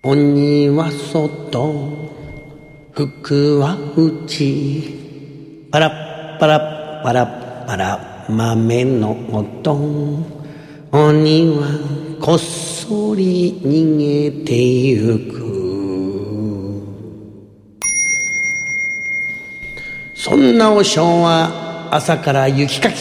鬼は外、福は内。パラッパラッパラッパラ、豆の音。鬼はこっそり逃げてゆく。そんなお正は朝から雪かき。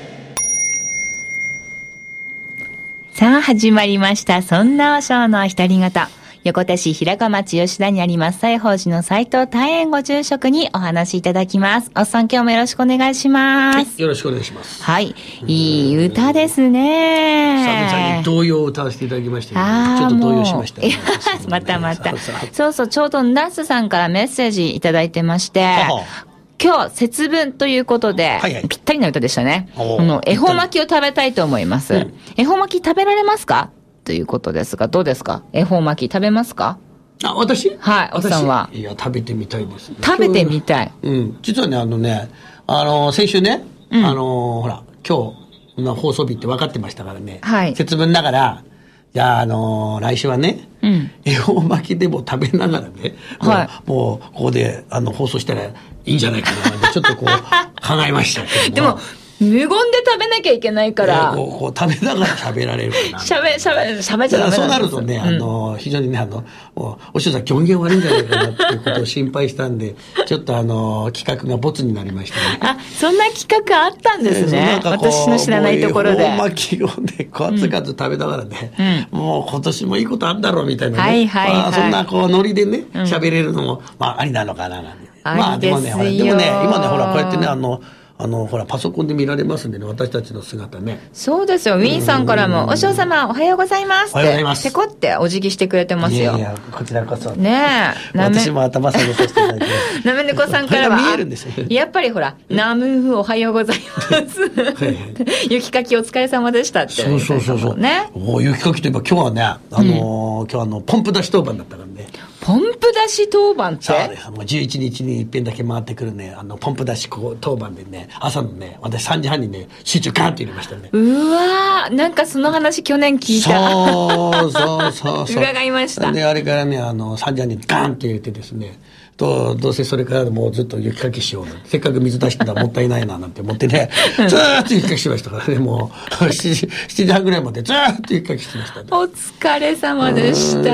さあ始まりました。そんなお正の独り言。横手市平川町吉田にあります西宝寺の斉藤大円ご住職にお話しいただきます。おっさん、今日もよろしくお願いします。 はい、よろしくお願いします。 はい、いい歌ですね。 久々に童謡を歌わせていただきましたけど、ちょっと動揺しました、ね、 またそうちょうどナスさんからメッセージいただいてまして、今日節分ということで、ぴったりな歌でしたね。恵方巻きを食べたいと思います。恵方巻き食べられますかということですが、どうですか？恵方巻き食べますか？ あ、私？ はい、おっさんは。 いや、食べてみたいですね。 食べてみたい。 実はね、先週ね、ほら、今日の放送日って分かってましたからね。はい。節分だから、じゃあ、来週はね、恵方巻きでも食べながらね、もう、ここで、放送したらいいんじゃないかな、ちょっとこう、考えましたけど。 でも、無言で食べなきゃいけないから。 こう食べながら喋られるかな。 喋っちゃダメなんです。 そうなるとね、非常にね、お師匠さん、狂言悪いんじゃないかなっていうことを心配したんで、ちょっと企画がボツになりましたね。 あ、そんな企画あったんですね。私の知らないところで。 恵方巻きをね、ガツガツ食べながらね、もう今年もいいことあんだろうみたいなね。そんなノリでね、喋れるのも、ありなのかななんて。でもね、今ね、ほら、こうやってね、ほら、パソコンで見られますんでね、私たちの姿ね。 そうですよ。ウィンさんからも、お嬢様、おはようございますって。 おはようございます。 ペコってお辞儀してくれてますよ。 いや、こちらこそ。 ねえ。 私も頭下げさせていただいて。 なめねこさんからは、 見えるんですよ。 やっぱりほら、ナムーおはようございます。雪かきお疲れ様でしたって。 そう。ね。雪かきといえば今日はね、今日ポンプ出し当番だったからね。 ポンプ出し当番って？ そうです。もう11日に一遍だけ回ってくるね、ポンプ出し当番でね、朝のね、私3時半にね、集中ガーンって入れましたね。 うわー、なんかその話去年聞いた。 そう。 伺いました。 で、あれからね、3時半にガーンって入れてですね、どうせそれからもうずっと雪かきしよう。せっかく水出してたらもったいないななんて思ってね、ずーっと雪かきしましたからね、もう7時半ぐらいまでずーっと雪かきしてましたね。 お疲れ様でした。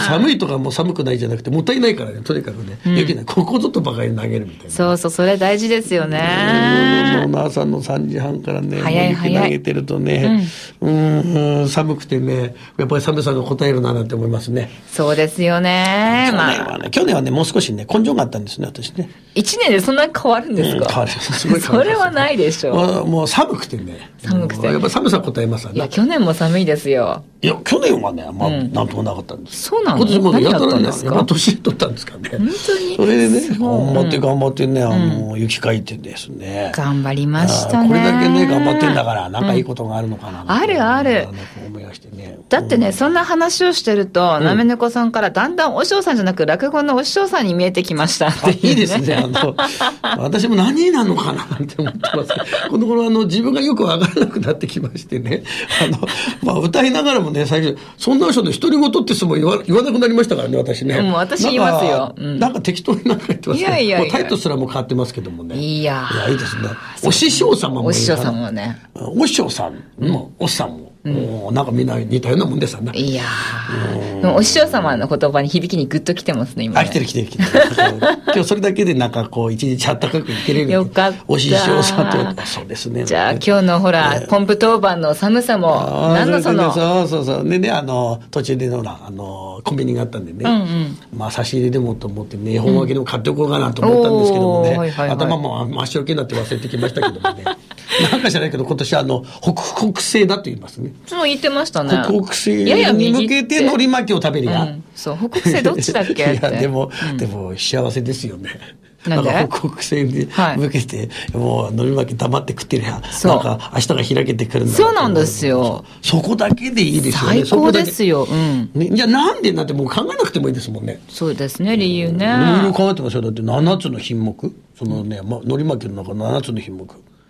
寒いとかもう寒くないじゃなくて、もったいないからね、とにかくね、雪ね、ここぞとばかり投げるみたいな。 そう、それ大事ですよね。 朝の3時半からね、 雪投げてるとね、寒くてね、やっぱり寒さが応えるななんて思いますね。 そうですよね。 去年はね、もう少しね、根性があったんですね、私ね。 1年でそんなに変わるんですか？ 変わる。すごい変わる。 それはないでしょう。 もう寒くてね。やっぱ寒さ答えますわね。 いや、去年も寒いですよ。 いや、去年はね、なんともなかったんです。 そうなんですか？ 何やったんですか？年取ったんですかね。 本当に。 それでね、頑張ってね、雪かいてですね。 頑張りましたね。 これだけね、頑張ってんだから、なんかいいことがあるのかな。 ある。だってね、そんな話をしてると、なめねこさんからだんだんお師匠さんじゃなく落語のお師匠さんに見えてきましたっていうね。 いいですね。私も何なのかななんて思ってますけど、この頃自分がよくわからなくなってきましてね、歌いながらもね、最初、そんな人の独り言って言わなくなりましたからね、私ね。 もう私言いますよ。 なんか適当になんか言ってますけど、 いやタイトルすらも変わってますけどもね。 いやいいですね。お師匠様もお師匠様はね。 お師匠さんも、おっさんも。なんかみんな似たようなもんですよね。 いやー、お師匠様の言葉に響きにグッときてますね、今ね。 来てる。今日それだけでなんかこう一日あったかくいけれる。 よかった。 お師匠さんと、そうですね。 じゃあ今日のほら、ポンプ当番の寒さも、 そう。でね、途中でコンビニがあったんでね、差し入れでもと思ってね、恵方巻きでも買っておこうかなと思ったんですけどもね、頭も真っ白けになって忘れてきましたけどもね。なんかじゃないけど、今年北北西だと言いますね。 そう言ってましたね。 北北西に向けて海苔巻きを食べるや。 そう、北北西どっちだっけって。 いや、でも幸せですよね。 なんで？ 北北西に向けて、もう海苔巻き黙って食ってりゃ、なんか明日が開けてくるんだ。 そうなんですよ。 そこだけでいいですよね。 最高ですよ。 じゃあなんでなんてもう考えなくてもいいですもんね。 そうですね、理由ね。 理由考えてますよ。だって7つの品目。そのね、海苔巻きの中の7つの品目。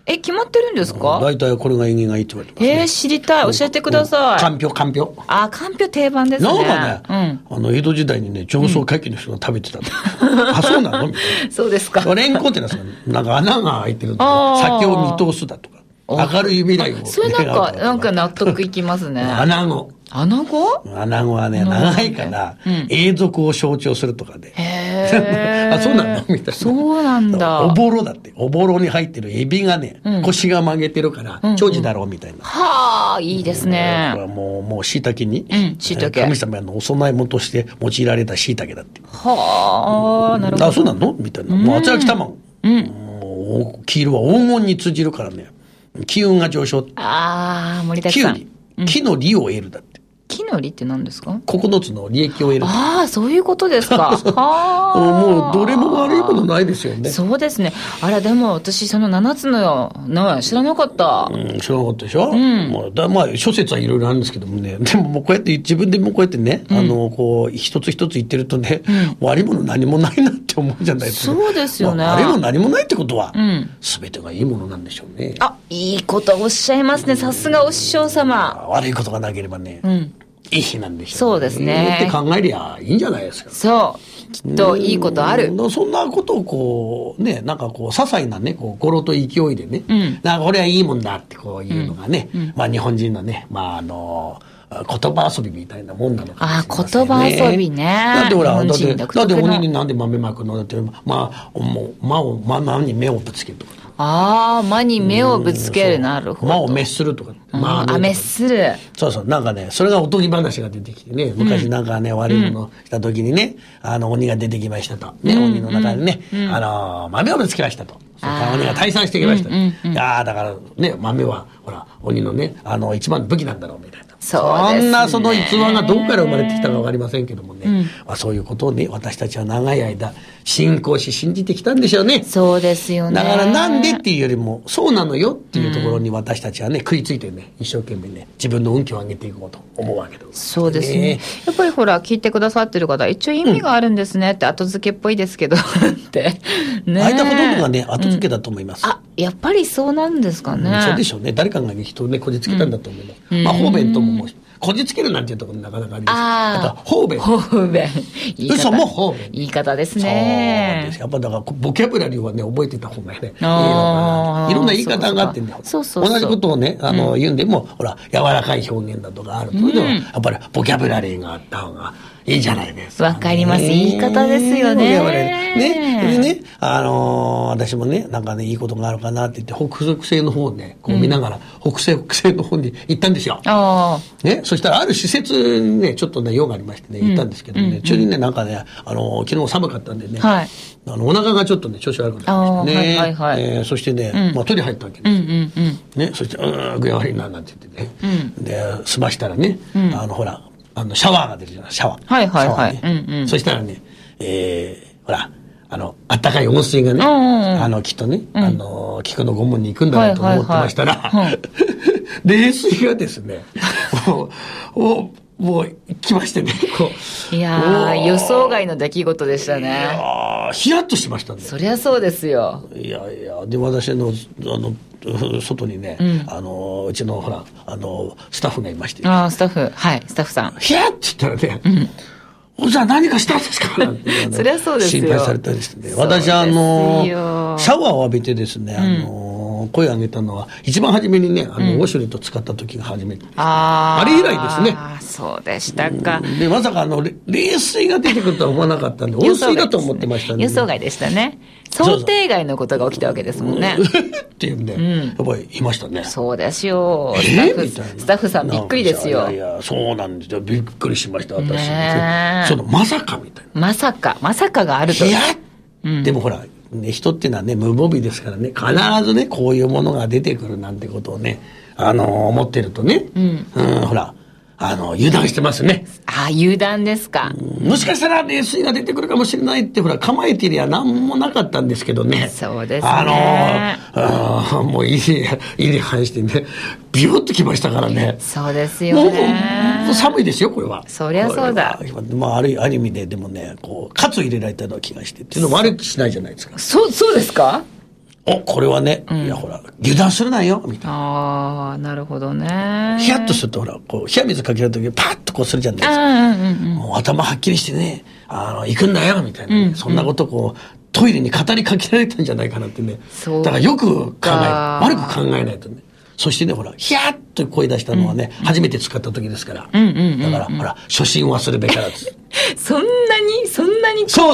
決まってるんですか？ 大体これが縁起がいいって言われてますね。 知りたい。教えてください。 かんぴょう。かんぴょう定番ですね。 なんかね、江戸時代にね、上層階級の人が食べてたあ、そうなのみたいな。 そうですか。 レンコンってのはなんか穴が開いてるんだ先を見通すだとか、明るい未来を。 それなんか納得いきますね。 穴子。 穴子はね、長いから、永続を象徴するとかで。あ、そうなんだみたいな。 そうなんだ。 おぼろだって。おぼろに入ってるエビがね、腰が曲げてるから、長寿だろうみたいな。 はあ、いいですね。 これはもう椎茸に、 神様のお供え物として用いられた椎茸だって。 はあ、なるほど。 あ、そうなのみたいな。もう厚焼き卵。黄色は黄金に通じるからね。気運が上昇。 盛りだくさん。 木の利を得るだって。 木の利って何ですか ？9つの利益を得る。 そういうことですか。 もうどれも悪いことないですよね。 そうですね。でも私その7つの知らなかった。 知らなかったでしょ。まあ諸説はいろいろあるんですけどもね。でももうこうやって自分でもこうやってね、こう一つ一つ言ってるとね、悪いもの何もないなって思うじゃないですか。 そうですよね。 悪いもの何もないってことは、全てがいいものなんでしょうね。 いいことおっしゃいますね。さすがお師匠様。 悪いことがなければね。いい日なんでしょうね。 そうですね。 って考えりゃいいんじゃないですか。 そう。きっといいことある。 そんなことをこう、ね、なんかこう、些細なね、こう、語呂と勢いでね、なんかこれはいいもんだってこういうのがね、まあ日本人のね、言葉遊びみたいなもんなのかもしれませんね。 言葉遊びね。 だってほら、だって鬼になんで豆まくのだって、何に目をぶつけるとか。 間に目をぶつける。なるほど。 間を滅するとか。 滅する。 そう。なんかね、それがおとぎ話が出てきてね、昔なんかね、悪いものした時にね、鬼が出てきましたと。ね、鬼の中にね、豆をぶつけましたと。それから鬼が退散してきました。だからね、豆は、ほら、鬼のね、一番の武器なんだろうみたいな。そんなその逸話がどこから生まれてきたかわかりませんけどもね、そういうことをね、私たちは長い間信仰し信じてきたんでしょうね。 そうですよね。 だからなんでっていうよりも、そうなのよっていうところに私たちはね、食いついてね、一生懸命ね、自分の運気を上げていこうと思うわけでございます、ね。 そうですね。やっぱりほら、聞いてくださってる方、一応意味があるんですねって後付けっぽいですけど、ってね。あいたほとんどがね、後付けだと思います。 やっぱりそうなんですかね。 そうでしょうね。誰かが人をね、こじつけたんだと思います。方便とももう、こじつけるなんていうところなかなかあります。あと、方便。 方便。 嘘も方便。 言い方ですね。 そうです。やっぱだから、ボキャブラリーはね、覚えてた方がね、いいのかな。いろんな言い方があってね、同じことをね、言うんでも、ほら、柔らかい表現だとかあると、やっぱりボキャブラリーがあった方がいいじゃないですか。 わかります。言い方ですよね。 ね。でね、私もね、なんかね、いいことがあるかなって言って、北北西の方をね、こう見ながら、北西の方に行ったんですよ。ね、そしたらある施設にね、ちょっとね、用がありましてね、行ったんですけどね、中にね、なんかね、昨日寒かったんでね、お腹がちょっとね、調子悪くなりましてね。そしてね、トイレ入ったわけですよ。ね、そして、具合悪いな、なんて言ってね。で、済ましたらね、ほら、シャワーが出るじゃない、シャワー。そしたらね、ほら、あったかい温水がね、きっとね、菊の御門に行くんだなと思ってましたら、冷水がですね、もう、来ましてね、 いやー、予想外の出来事でしたね。 ヒヤッとしましたね。 そりゃそうですよ。 いや、で、私の、外にね、うちの、ほら、スタッフがいまして。 スタッフさん。 ヒヤッって言ったらね、じゃあ何かしたんですかなんてそりゃそうですよ。 心配されたりしてね。私シャワーを浴びてですね、声を上げたのは、一番初めにね、ウォシュレット使った時が初めてです、ね。あれ以来ですね。 そうでしたか。 で、まさか冷水が出てくるとは思わなかったんで、温水だと思ってましたね。 予想外でしたね。想定外のことが起きたわけですもんね。 っていうんで、やっぱりいましたね。 そうですよ。スタッフさんびっくりですよ。 いや、そうなんですよ。びっくりしました、私。まさかみたいな。 まさかがあると。 いや、でもほら、ね、人っていうのはね、無防備ですからね、必ずね、こういうものが出てくるなんてことをね、思ってるとね、ほら、油断してますね。 油断ですか。 もしかしたら冷水が出てくるかもしれないって、ほら、構えてりゃ何もなかったんですけどね。 そうですね。 もう意に反してね、ビューってきましたからね。 そうですよね。 もう寒いですよ、これは。 そりゃそうだ。 ある意味で、でもね、カツ入れられたような気がして、っていうのも悪くしないじゃないですか。 そうですか？ これはね、いやほら、油断するなよ、みたいな。 ああ、なるほどね。 ヒヤッとすると、ほら、こう、冷や水かけるときにパッとこうするじゃないですか。もう頭はっきりしてね、行くんだよ、みたいな、ねそんなことこう、トイレに語りかけられたんじゃないかなってね。だからよく悪く考えないとね。そしてね、ほら、ヒヤッと声出したのはね、初めて使った時ですから。だから、ほら、初心忘るべからず。 そんなにそう。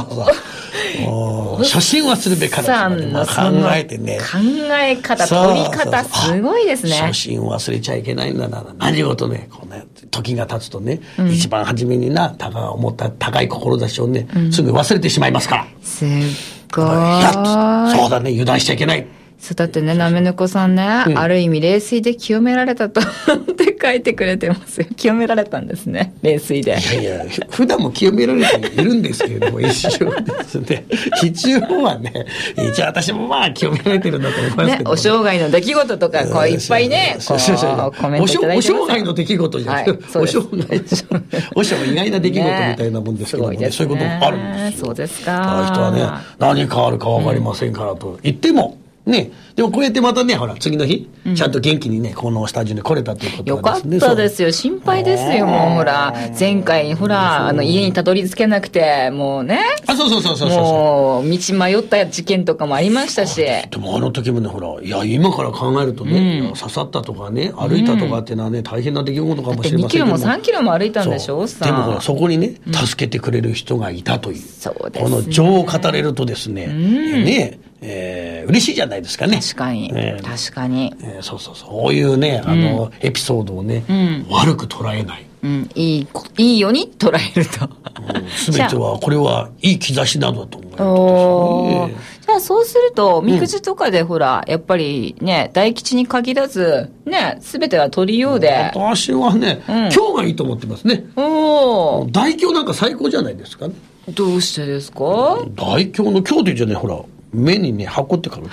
初心忘るべからず。考えてね。 考え方、取り方、すごいですね。 初心忘れちゃいけないんだな。何事ね、こうね、時が経つとね、一番初めにな、思った高い志をね、すぐ忘れてしまいますから。 すっごい。 そうだね、油断しちゃいけない。 そうだってね、なめのこさんね、ある意味冷水で清められたとって書いてくれてますよ。清められたんですね、冷水で。 いや普段も清められているんですけれども、一応ですね、一応はね、一応私もまあ清められてるんだと思いますけど、ね。 お生涯の出来事とか、こういっぱいね、こうコメントいただいてます。 お生涯の出来事じゃない。お生意外な出来事みたいなもんですけどもね、そういうこともあるんですよ。 そうですか。 人はね、何変わるか分かりませんからと言っても、ね、でもこうやってまたね、ほら、次の日、ちゃんと元気にね、このスタジオに来れたということですね。よかったですよ。心配ですよ、もうほら。前回、ほら、家にたどり着けなくて、もうね。 そう。 もう、道迷った事件とかもありましたし。でもあの時もね、ほら、いや、今から考えるとね、刺さったとかね、歩いたとかっていうのはね、大変な出来事かもしれませんけども。 2キロも3キロも歩いたんでしょ、 でもほら、そこにね、助けてくれる人がいたという。 そうですね。 この情を語れるとですね、ね、嬉しいじいですかね。 確かに。確かに。 そういうね、エピソードをね、悪く捉えない。 いいように捉えると。 すべては、これはいい兆しなどだと思います。 じゃあそうすると、みくじとかでほら、やっぱりね、大吉に限らず、ね、すべては取りようで。 私はね、今日がいいと思ってますね。大凶なんか最高じゃないですかね。 どうしてですか？ 大凶の凶ってじゃね、ほら。目にね、箱って書く。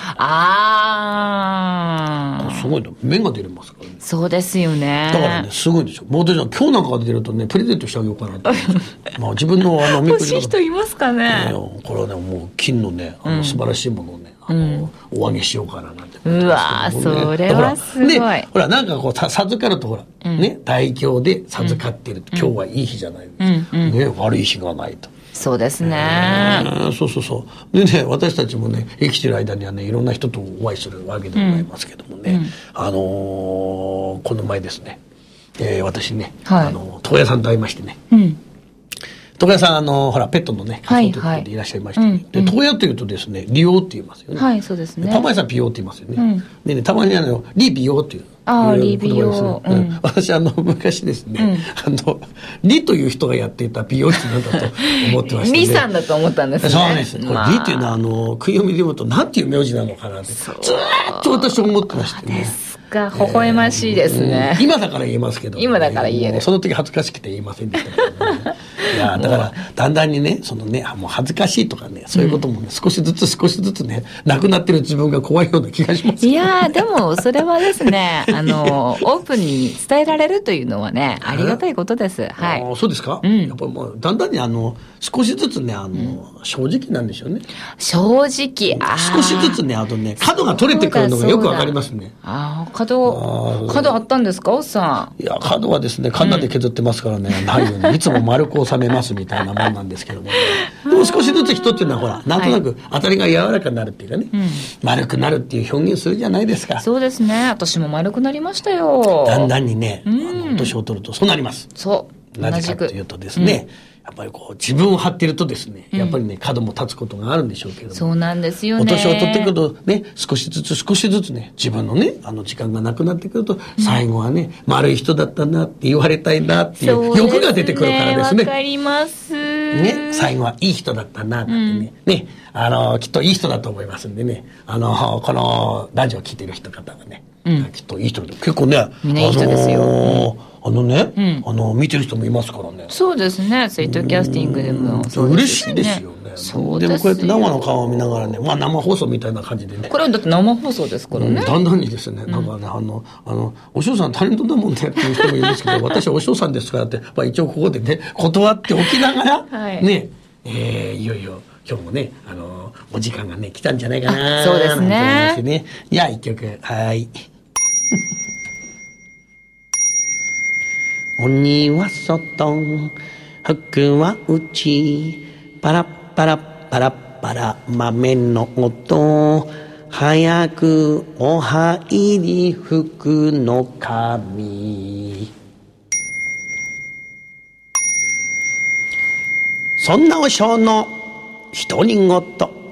すごいな。目が出れますからね。 そうですよね。 だからね、すごいんですよ。もう今日なんかが出るとね、プレゼントしてあげようかなって。まあ自分の欲しい人いますかね。 これはね、もう金のね、素晴らしいものをね、おあげしようかななんて。 うわー、それはすごい。 ほら、なんかこう、授かるとほら、ね、大凶で授かってると、今日はいい日じゃないね、悪い日がないと。 そうですね。 そうでね、私たちもね、生きてる間にはね、いろんな人とお会いするわけでございますけどもね、この前ですね、私ね、床屋さんと会いましてね、床屋さん、ほら、ペットのね、仮装ということでいらっしゃいましてね。で、床屋というとですね、利用って言いますよね。 はい、そうですね。 たまにさん美容って言いますよね。でね、たまにリ美容っていう。 リ美容。 私、昔ですね、リという人がやっていた美容室なんだと思ってましたね。 リさんだと思ったんですね。 そうです。これ、リっていうのは、食い読みで読むと、なんていう名字なのかなって、ずーっと私思ってましてね。 が微笑ましいですね。 今だから言えますけど、 今だから言える。 その時恥ずかしくて言えませんでしたけどね。いやだからだんだんにね、もう恥ずかしいとかね、そういうこともね、少しずつね、なくなってる自分が怖いような気がします。 いやでもそれはですね、オープンに伝えられるというのはね、ありがたいことです。はい。 そうですか？やっぱりもうだんだんに少しずつね、正直なんでしょうね。 正直。 少しずつね、角が取れてくるのがよくわかりますね。 角あったんですか、おっさん。いや、角はですね、カンナで削ってますからね、ないようにいつも丸く収めますみたいなもんなんですけどもね。でも少しずつ人っていうのはほら、なんとなく当たりが柔らかになるっていうかね、丸くなるっていう表現するじゃないですか。 そうですね。私も丸くなりましたよ。 だんだんにね、年を取るとそうなります。 そう。 なぜかというとですね、やっぱりこう自分を張っているとですね、やっぱりね、角も立つことがあるんでしょうけども。 そうなんですよね。 お年を取ってくるとね、少しずつね、自分のね、時間がなくなってくると、最後はね、丸い人だったなって言われたいなっていう欲が出てくるからですね。 わかります。 ね、最後はいい人だったなってね、ね、きっといい人だと思いますんでね、このラジオ聞いてる人方はね、きっといい人で、結構ね、 みんないい人ですよ。 見てる人もいますからね。 そうですね。ツイートキャスティングでも嬉しいですよね。でもこうやって生の顔を見ながらね、まあ生放送みたいな感じでね。 これはだって生放送ですからね。 だんだんにですね、なんかね、お嬢さんタレントだもんねっていう人もいるんですけど、私はお嬢さんですからって、まあ一応ここでね、断っておきながら、ね、いよいよ今日もね、お時間がね、来たんじゃないかな。 そうですね。 ね。じゃあ、一曲。はい。鬼は外、服は内、パラッパラッパラッパラ、豆の音、早くお入り福の神。そんな和尚の独り言。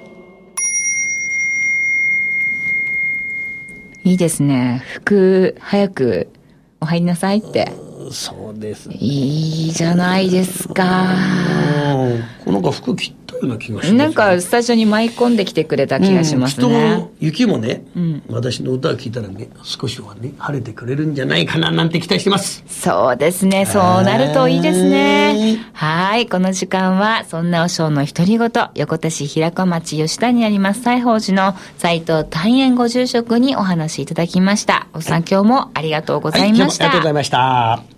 いいですね。服早くお入りなさいって。 そうですね。 いいじゃないですか。 なんか服着たような気がします、ね。 なんかスタジオに舞い込んできてくれた気がしますね。 雪もね、私の歌を聴いたらね、少しはね、晴れてくれるんじゃないかななんて期待してます。 そうですね。そうなるといいですね。はい。この時間は、そんな和尚の独り言、横手市平子町吉田にあります西宝寺の斉藤大円ご住職にお話しいただきました。おっさん、今日もありがとうございました。 ありがとうございました。